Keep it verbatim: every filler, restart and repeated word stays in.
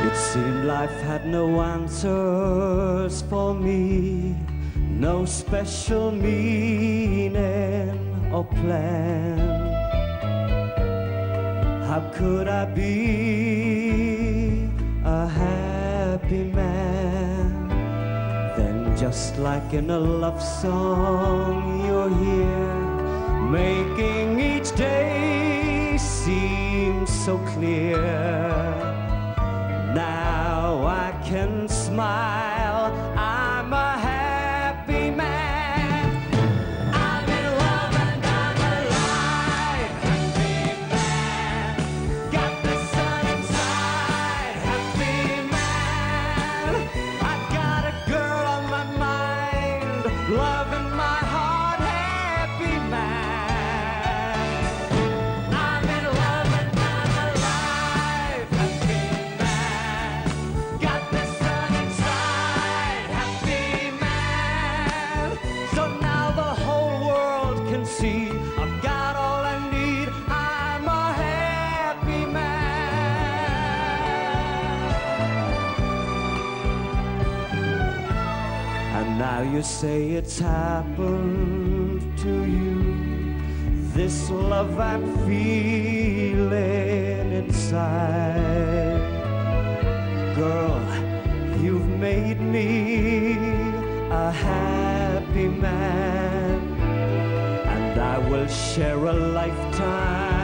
It seemed life had no answers for me, no special meaning or plan. How could I be a happy man? Then just like in a love song, you're here, making each day seem so clear. Now I can smile, I'm a happy man. I'm in love and I'm alive, happy man. Got the sun inside, happy man. I got a girl on my mind, love in my heart, happy man. I'm in love and I'm alive, happy man. Got the sun inside, happy man. So now the whole world can see I've got all I need, I'm a happy man. And now you say it's happened to you, this love I'm feeling inside. Girl, you've made me a happy man, and I will share a lifetime